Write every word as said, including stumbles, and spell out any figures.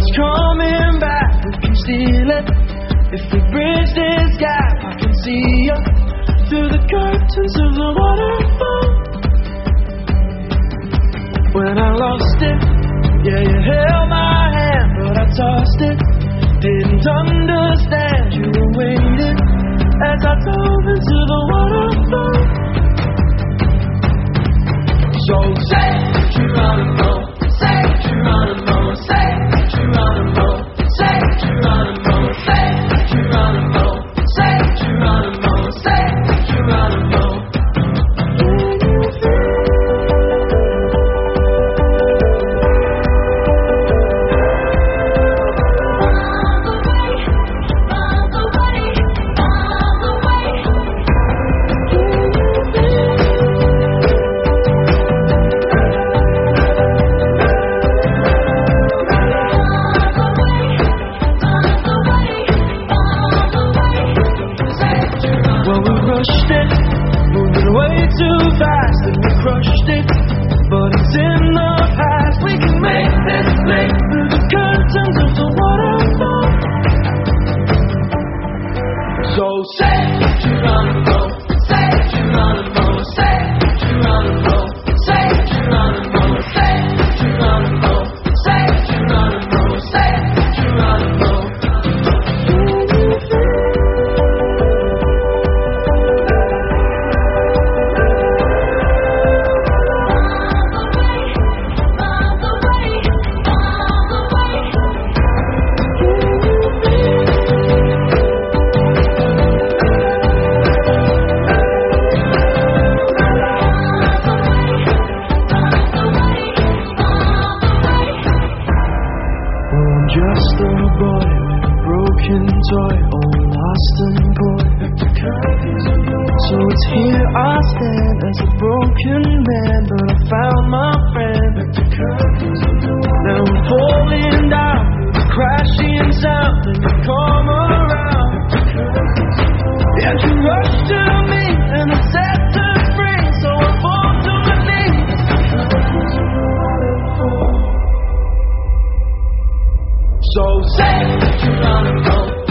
it's coming back. We can steal it. If we bridge this gap, I can see you through the curtains of the waterfall. When I lost it, yeah, you held my hand, but I tossed it. Didn't understand you were waiting as I dove into the waterfall. So say Geronimo, say Geronimo, say Geronimo, say Geronimo, say Geronimo, say Geronimo, say Geronimo. Fast and we crushed it, but it's in the past. We can make this leap through the curtains of the waterfall. So say Geronimo, say Geronimo, say Geronimo, say Geronimo, say Geronimo, say Geronimo, say Geronimo. Just a boy with a broken toy, all lost and poor. So it's here I stand as a broken man, but I found my friend. Now we're falling down, crashing sound, and you come around. And you rush to me, and I set her free, so I fall to my knees. So say Geronimo.